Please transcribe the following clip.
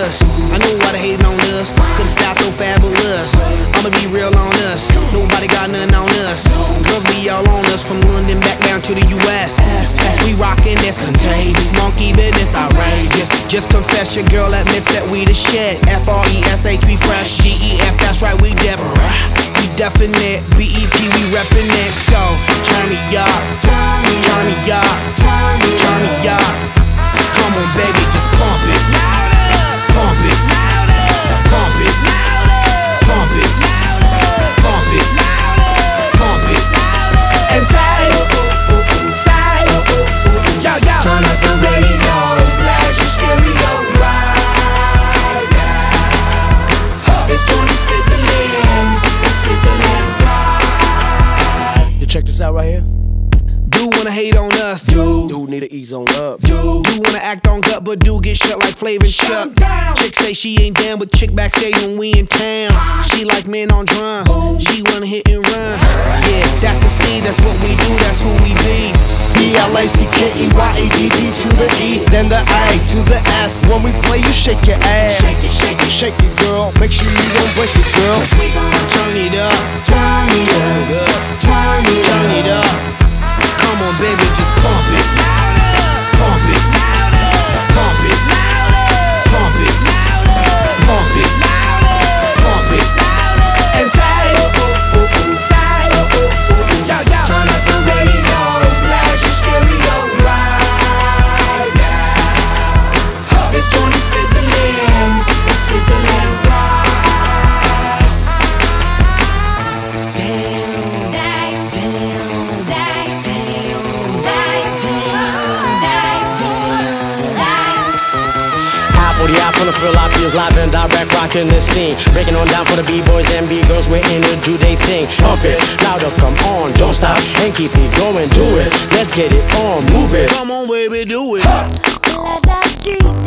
us. I know why they hating on us, cause the style so fabulous. I'ma be real on us, nobody got nothing on us. Girls be all on us, from London back down to the US. We rockin', that's contagious. Monkey business, outrageous. Just confess your girl admits that we the shit. F-R-E-S-H, we fresh. G-E-F, that's right, we definite. B-E-P, we reppin' it. So, turn me up, turn me up, turn me up. Come on, baby, just pump it. Pump it. Pump it. Pump it. Pump it. Pump it. And say, yo, yo. Turn up the radio, blast your stereo right now. This joint is fizzling, it's sizzling right. You check this out right here. Dude wanna hate on us. Dude need to ease on up. Dude wanna act on gut, but dude get shut like Flavor Chuck. Chick say she ain't down, but chick backstage when we in town. She like men on drums. She wanna hit and run. Yeah, that's the speed, that's what we do, that's who we be. B-L-A-C-K-E-Y-A-D-D to the E, then the A to the S. When we play, you shake your ass. Shake it, girl. Make sure you don't break it, girl. Cause we gon' Turn it up, turn it up, turn it turn it up. Come on, baby, just pump it. Pump it. Pump it. Pump it. Pump it. Pump it. And say, yo, yo. Turn up the radio, blast your stereo right now. This joint is fizzling, it's sizzling right. Finna feel like feels live and direct, rocking the scene. Breaking on down for the B-boys and B-girls, we're in to do they thing. Pump it, louder, come on, don't stop, and keep it going, do it. Let's get it on, move it. Come on, baby, do it.